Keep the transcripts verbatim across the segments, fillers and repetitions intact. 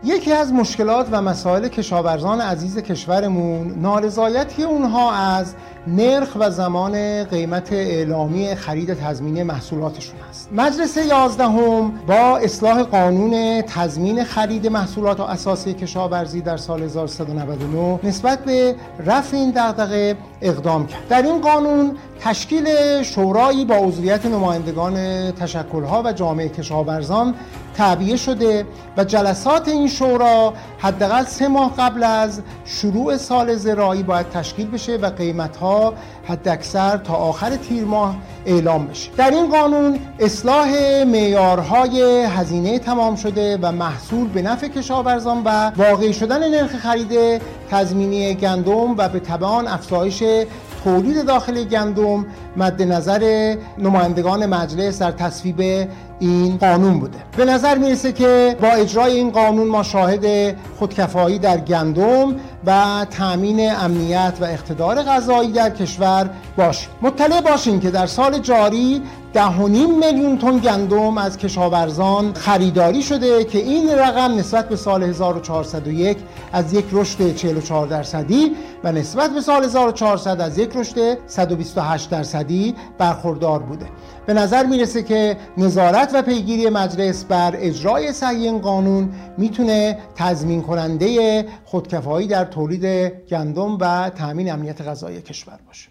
یکی از مشکلات و مسائل کشاورزان عزیز کشورمون نارضایتی اونها از نرخ و زمان قیمت اعلامی خرید تضمینی محصولاتشون است. مجلس یازدهم با اصلاح قانون تضمین خرید محصولات اساسی کشاورزی در سال هزار و سیصد و نود و نه نسبت به رفع این دغدغه اقدام کرد. در این قانون تشکیل شورایی با عضویت نمایندگان تشکل‌ها و جامعه کشاورزان تعبیه شده و جلسات این شورا حداقل سه ماه قبل از شروع سال زراعی باید تشکیل بشه و قیمت‌ها حداکثر تا آخر تیر ماه اعلام بشه. در این قانون اصلاح معیارهای هزینه تمام شده و محصول به نفع کشاورزان و واقعی شدن نرخ خرید تضمینی گندم و به تبع آن افزایش تولید داخل گندم مد نظر نمایندگان مجلس در تصویب این قانون بوده. به نظر میرسه که با اجرای این قانون ما شاهد خودکفایی در گندم و تامین امنیت و اقتدار غذایی در کشور باشیم. مطلع باشیم که در سال جاری ده و نیم میلیون تن گندم از کشاورزان خریداری شده که این رقم نسبت به سال هزار و چهارصد و یک از یک رشد چهل و چهار درصدی و نسبت به سال هزار و چهارصد از یک رشد صد و بیست و هشت درصدی برخوردار بوده. به نظر میرسه که نظارت و پیگیری مجلس بر اجرای صحیح این قانون میتونه تضمین کننده خودکفایی در تولید گندم و تامین امنیت غذایی کشور باشه.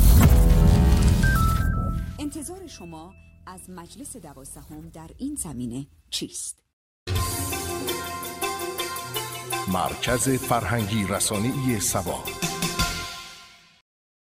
انتظار شما از مجلس دوازدهم در این زمینه چیست؟ مرکز فرهنگی رسانه‌ای سبا.